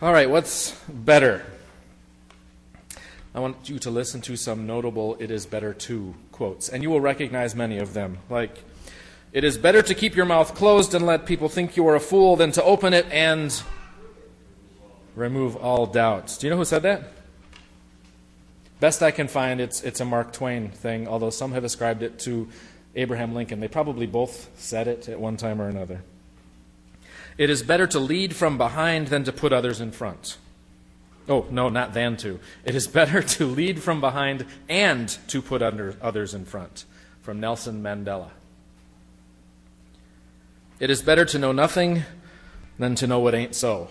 All right, what's better? I want you to listen to some notable "it is better to" quotes, and you will recognize many of them. Like, "It is better to keep your mouth closed and let people think you are a fool than to open it and remove all doubts." Do you know who said that? Best I can find, it's a Mark Twain thing, although some have ascribed it to Abraham Lincoln. They probably both said it at one time or another. "It is better to lead from behind than to put others in front." Oh, no, not than to. "It is better to lead from behind and to put others in front." From Nelson Mandela. "It is better to know nothing than to know what ain't so."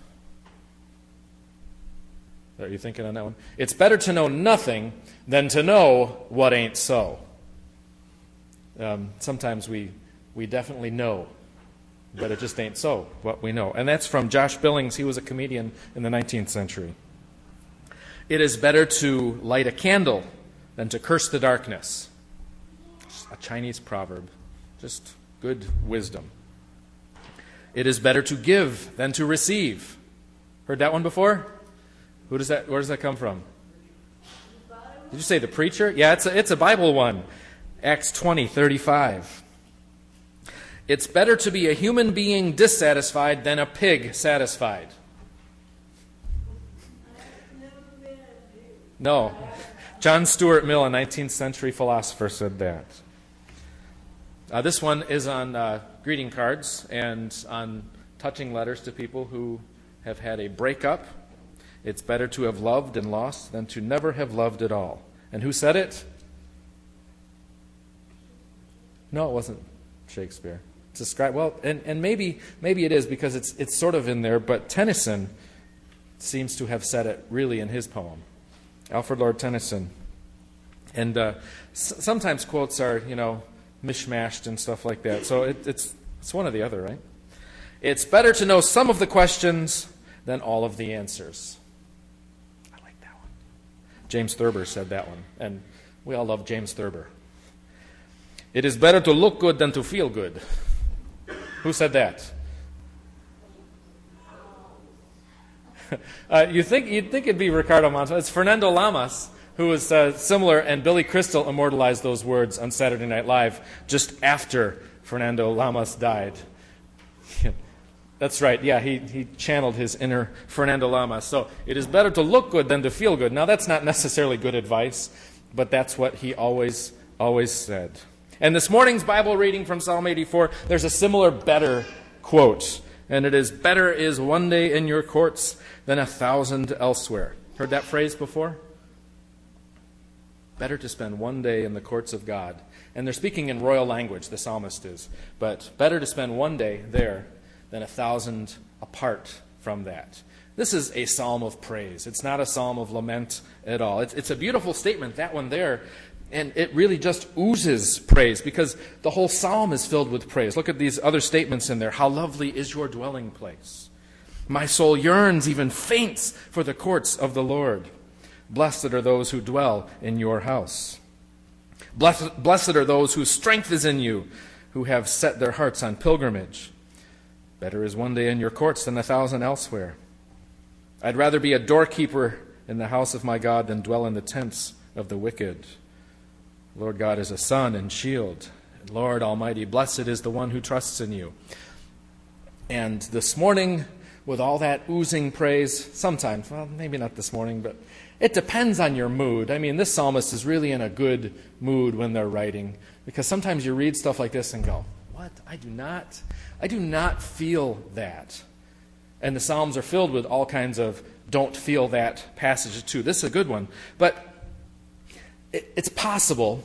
Are you thinking on that one? It's better to know nothing than to know what ain't so. Sometimes we definitely know, but it just ain't so, what we know. And that's from Josh Billings. He was a comedian in the 19th century. "It is better to light a candle than to curse the darkness." A Chinese proverb. Just good wisdom. "It is better to give than to receive." Heard that one before? Where does that come from? Did you say the preacher? Yeah, it's a Bible one. Acts 20:35. "It's better to be a human being dissatisfied than a pig satisfied." No. John Stuart Mill, a 19th century philosopher, said that. This one is on greeting cards and on touching letters to people who have had a breakup. "It's better to have loved and lost than to never have loved at all." And who said it? No, it wasn't Shakespeare. It's ascribed, well, and maybe it is because it's sort of in there, but Tennyson seems to have said it really in his poem. Alfred Lord Tennyson. And sometimes quotes are, mishmashed and stuff like that. So it's one or the other, right? "It's better to know some of the questions than all of the answers." I like that one. James Thurber said that one, and we all love James Thurber. "It is better to look good than to feel good." Who said that? You'd think it'd be Ricardo Montalban. It's Fernando Lamas, who was similar, and Billy Crystal immortalized those words on Saturday Night Live just after Fernando Lamas died. That's right, yeah, he channeled his inner Fernando Lamas. So, "It is better to look good than to feel good." Now, that's not necessarily good advice, but that's what he always said. And this morning's Bible reading from Psalm 84, there's a similar better quote. And it is, "Better is one day in your courts than 1,000 elsewhere." Heard that phrase before? Better to spend one day in the courts of God. And they're speaking in royal language, the psalmist is. But better to spend one day there than 1,000 apart from that. This is a psalm of praise. It's not a psalm of lament at all. It's a beautiful statement, that one there. And it really just oozes praise because the whole psalm is filled with praise. Look at these other statements in there. "How lovely is your dwelling place. My soul yearns, even faints, for the courts of the Lord. Blessed are those who dwell in your house. Blessed are those whose strength is in you, who have set their hearts on pilgrimage. Better is one day in your courts than 1,000 elsewhere. I'd rather be a doorkeeper in the house of my God than dwell in the tents of the wicked. Lord God is a sun and shield. Lord Almighty, blessed is the one who trusts in you." And this morning, with all that oozing praise, sometimes, well, maybe not this morning, but it depends on your mood. I mean, this psalmist is really in a good mood when they're writing, because sometimes you read stuff like this and go, "What? I do not feel that." And the Psalms are filled with all kinds of don't feel that passages too. This is a good one. But it's possible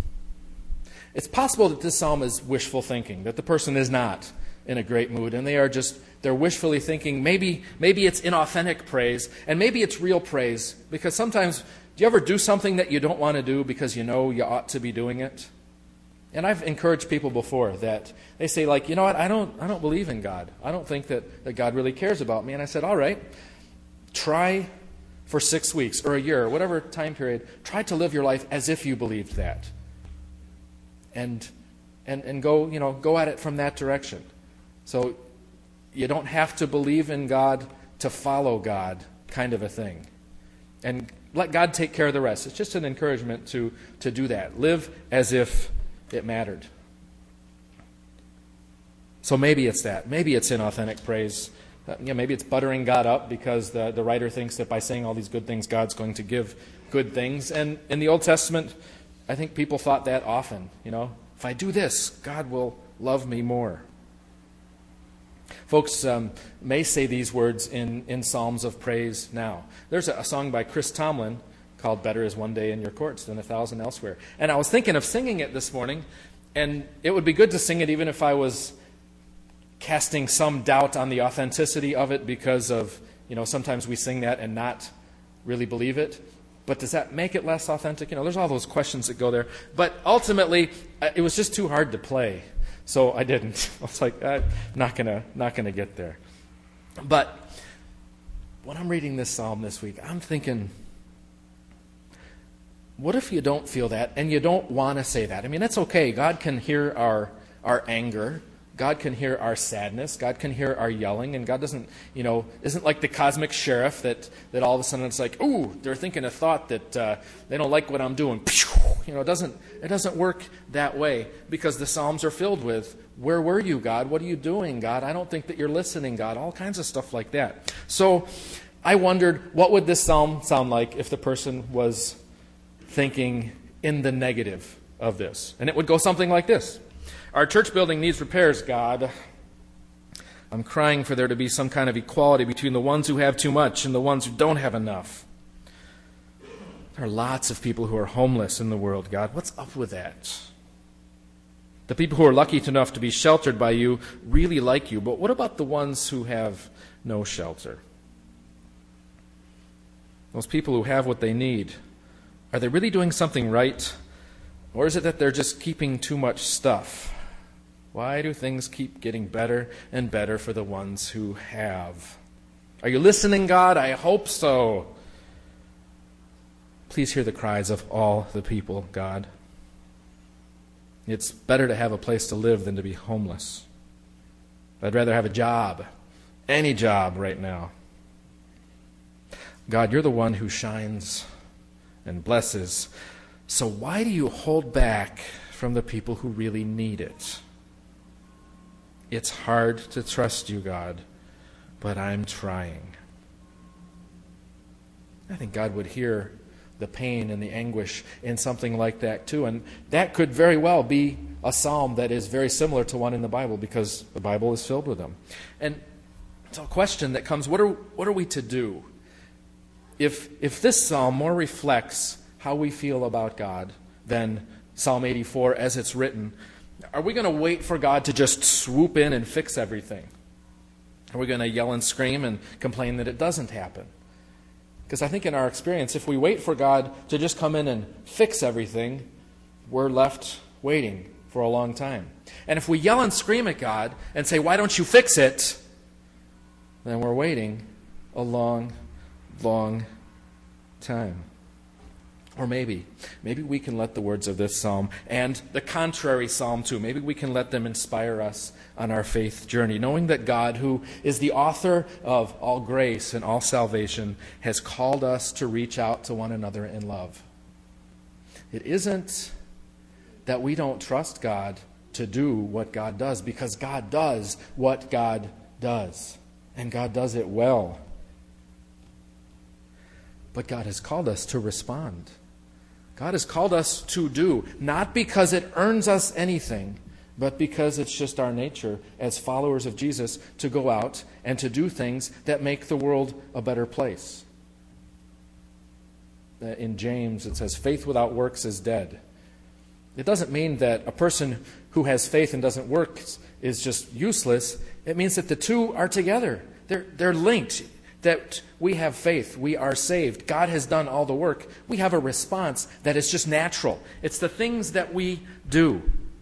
that this psalm is wishful thinking, that the person is not in a great mood, and they're wishfully thinking, maybe it's inauthentic praise, and maybe it's real praise, because sometimes, do you ever do something that you don't want to do because you know you ought to be doing it? And I've encouraged people before that they say, like, "You know what, I don't believe in God. I don't think that God really cares about me." And I said, "All right, try for 6 weeks or a year, or whatever time period, try to live your life as if you believed that. And go at it from that direction. So you don't have to believe in God to follow God kind of a thing. And let God take care of the rest. It's just an encouragement to do that. Live as if it mattered. So maybe it's that. Maybe it's inauthentic praise. Maybe it's buttering God up because the writer thinks that by saying all these good things, God's going to give good things. And in the Old Testament, I think people thought that often. If I do this, God will love me more. Folks may say these words in psalms of praise now. There's a song by Chris Tomlin called Better is One Day in Your Courts Than 1,000 Elsewhere. And I was thinking of singing it this morning, and it would be good to sing it even if I was casting some doubt on the authenticity of it because of, sometimes we sing that and not really believe it. But does that make it less authentic? There's all those questions that go there. But ultimately, it was just too hard to play. So I didn't. I was like, I'm not gonna get there. But when I'm reading this psalm this week, I'm thinking, what if you don't feel that and you don't want to say that? I mean, that's okay. God can hear our anger. God can hear our sadness. God can hear our yelling. And God doesn't, isn't like the cosmic sheriff that all of a sudden it's like, ooh, they're thinking a thought that they don't like what I'm doing. It doesn't work that way because the Psalms are filled with, where were you, God? What are you doing, God? I don't think that you're listening, God. All kinds of stuff like that. So I wondered, what would this psalm sound like if the person was thinking in the negative of this? And it would go something like this. Our church building needs repairs, God. I'm crying for there to be some kind of equality between the ones who have too much and the ones who don't have enough. There are lots of people who are homeless in the world, God. What's up with that? The people who are lucky enough to be sheltered by you really like you, but what about the ones who have no shelter? Those people who have what they need, are they really doing something right? Or is it that they're just keeping too much stuff? Why do things keep getting better and better for the ones who have? Are you listening, God? I hope so. Please hear the cries of all the people, God. It's better to have a place to live than to be homeless. I'd rather have a job, any job right now. God, you're the one who shines and blesses. So why do you hold back from the people who really need it? It's hard to trust you, God, but I'm trying. I think God would hear the pain and the anguish in something like that too. And that could very well be a psalm that is very similar to one in the Bible because the Bible is filled with them. And it's a question that comes, what are we to do? If this psalm more reflects how we feel about God than Psalm 84 as it's written, are we going to wait for God to just swoop in and fix everything? Are we going to yell and scream and complain that it doesn't happen? Because I think in our experience, if we wait for God to just come in and fix everything, we're left waiting for a long time. And if we yell and scream at God and say, why don't you fix it? Then we're waiting a long, long time. Or maybe we can let the words of this psalm and the contrary psalm too, maybe we can let them inspire us on our faith journey, knowing that God, who is the author of all grace and all salvation, has called us to reach out to one another in love. It isn't that we don't trust God to do what God does, because God does what God does, and God does it well. But God has called us to respond. God has called us to do, not because it earns us anything, but because it's just our nature as followers of Jesus to go out and to do things that make the world a better place. In James it says, faith without works is dead. It doesn't mean that a person who has faith and doesn't work is just useless. It means that the two are together. They're linked. That we have faith, we are saved, God has done all the work. We have a response that is just natural. It's the things that we do.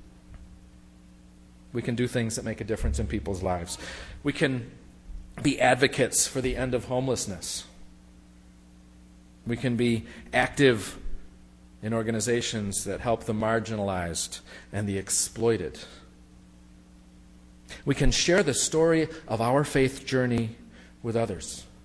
We can do things that make a difference in people's lives. We can be advocates for the end of homelessness. We can be active in organizations that help the marginalized and the exploited. We can share the story of our faith journey with others.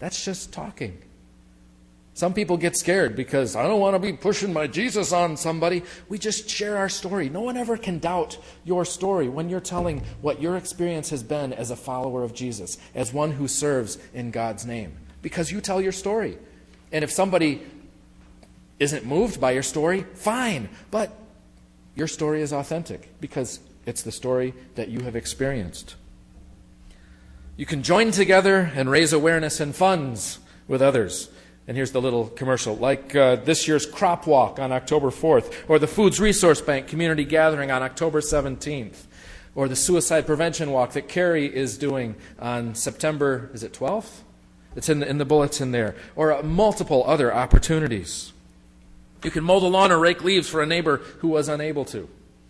That's just talking. Some people get scared because I don't want to be pushing my Jesus on somebody. We just share our story. No one ever can doubt your story when you're telling what your experience has been as a follower of Jesus, as one who serves in God's name, because you tell your story. And if somebody isn't moved by your story, fine, but your story is authentic because it's the story that you have experienced. You can join together and raise awareness and funds with others. And here's the little commercial, like this year's Crop Walk on October 4th, or the Foods Resource Bank Community Gathering on October 17th, or the Suicide Prevention Walk that Carrie is doing on September, is it 12th? It's in the bulletin there, or multiple other opportunities. You can mow the lawn or rake leaves for a neighbor who was unable to.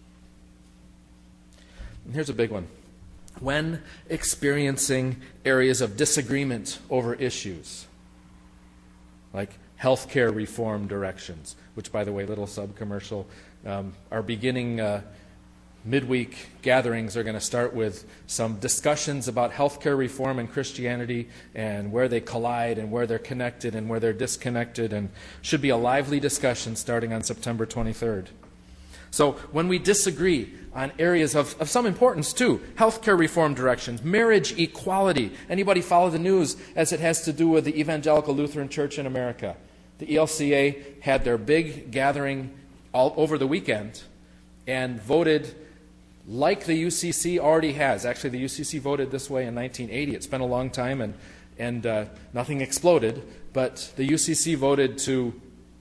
And here's a big one. When experiencing areas of disagreement over issues, like healthcare reform directions, which, by the way, little sub-commercial, are beginning midweek gatherings are going to start with some discussions about healthcare reform and Christianity and where they collide and where they're connected and where they're disconnected, and should be a lively discussion starting on September 23rd. So when we disagree on areas of some importance too, healthcare reform directions, marriage equality. Anybody follow the news as it has to do with the Evangelical Lutheran Church in America? The ELCA had their big gathering all over the weekend and voted like the UCC already has. Actually, the UCC voted this way in 1980. It's been a long time and nothing exploded, but the UCC voted to,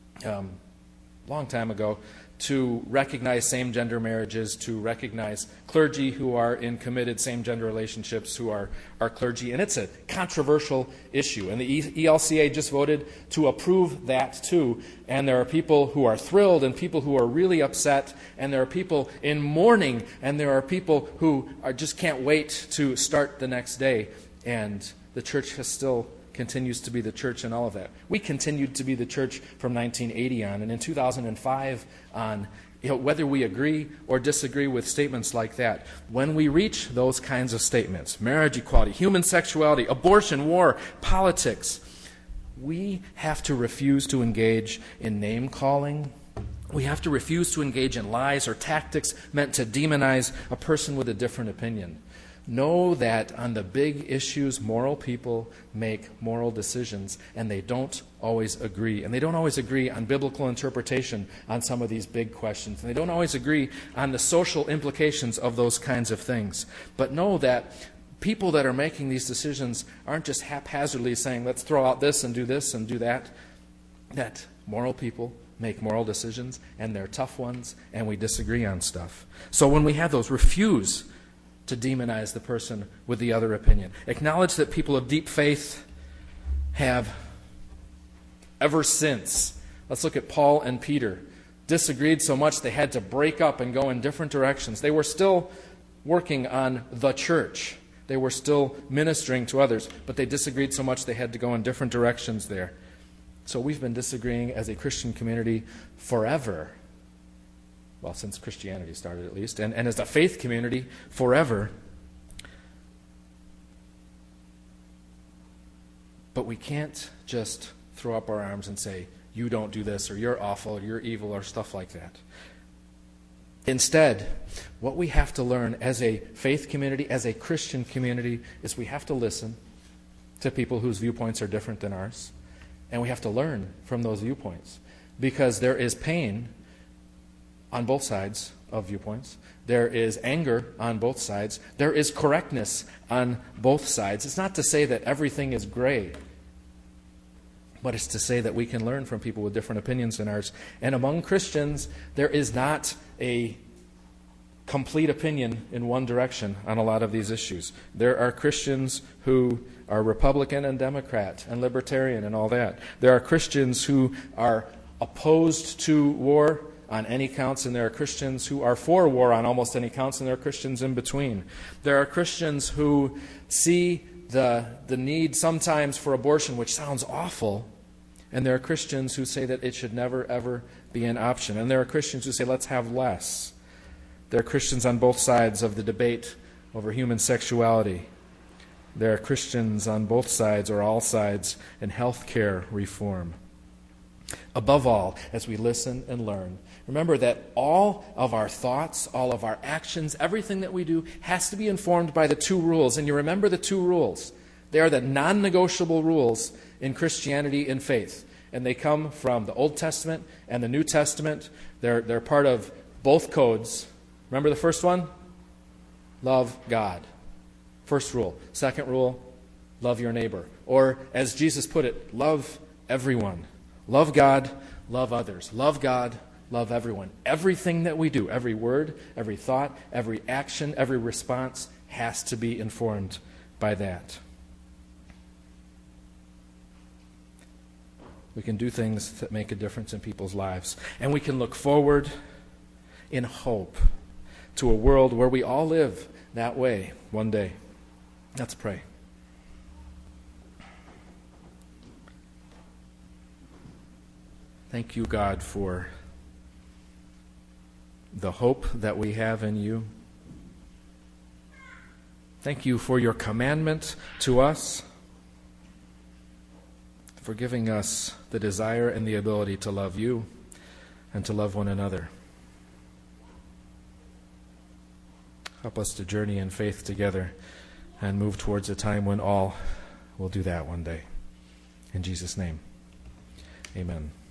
long time ago, to recognize same-gender marriages, to recognize clergy who are in committed same-gender relationships who are clergy. And it's a controversial issue. And the ELCA just voted to approve that too. And there are people who are thrilled and people who are really upset. And there are people in mourning. And there are people who just can't wait to start the next day. And the church continues to be the church in all of that. We continued to be the church from 1980 on, and in 2005 on, whether we agree or disagree with statements like that. When we reach those kinds of statements, marriage equality, human sexuality, abortion, war, politics, we have to refuse to engage in name-calling. We have to refuse to engage in lies or tactics meant to demonize a person with a different opinion. Know that on the big issues, moral people make moral decisions, and they don't always agree. And they don't always agree on biblical interpretation on some of these big questions. And they don't always agree on the social implications of those kinds of things. But know that people that are making these decisions aren't just haphazardly saying, let's throw out this and do that. That moral people make moral decisions, and they're tough ones, and we disagree on stuff. So when we have those, refuse to demonize the person with the other opinion. Acknowledge that people of deep faith have ever since. Let's look at Paul and Peter. Disagreed so much they had to break up and go in different directions. They were still working on the church. They were still ministering to others, but they disagreed so much they had to go in different directions there. So we've been disagreeing as a Christian community forever. Well, since Christianity started at least, and as a faith community forever. But we can't just throw up our arms and say, you don't do this, or you're awful, or you're evil, or stuff like that. Instead, what we have to learn as a faith community, as a Christian community, is we have to listen to people whose viewpoints are different than ours. And we have to learn from those viewpoints. Because there is pain on both sides of viewpoints. There is anger on both sides. There is correctness on both sides. It's not to say that everything is gray, but it's to say that we can learn from people with different opinions than ours. And among Christians, there is not a complete opinion in one direction on a lot of these issues. There are Christians who are Republican and Democrat and Libertarian and all that. There are Christians who are opposed to war on any counts, and there are Christians who are for war on almost any counts, and there are Christians in between. There are Christians who see the need sometimes for abortion, which sounds awful, and there are Christians who say that it should never, ever be an option. And there are Christians who say, let's have less. There are Christians on both sides of the debate over human sexuality. There are Christians on both sides or all sides in healthcare reform. Above all, as we listen and learn, remember that all of our thoughts, all of our actions, everything that we do has to be informed by the two rules. And you remember the two rules. They are the non-negotiable rules in Christianity and faith. And they come from the Old Testament and the New Testament. They're part of both codes. Remember the first one? Love God. First rule. Second rule, love your neighbor. Or, as Jesus put it, love everyone. Love God, love others. Love God, love everyone. Everything that we do, every word, every thought, every action, every response has to be informed by that. We can do things that make a difference in people's lives. And we can look forward in hope to a world where we all live that way one day. Let's pray. Thank you, God, for the hope that we have in you. Thank you for your commandment to us, for giving us the desire and the ability to love you and to love one another. Help us to journey in faith together and move towards a time when all will do that one day. In Jesus' name, amen.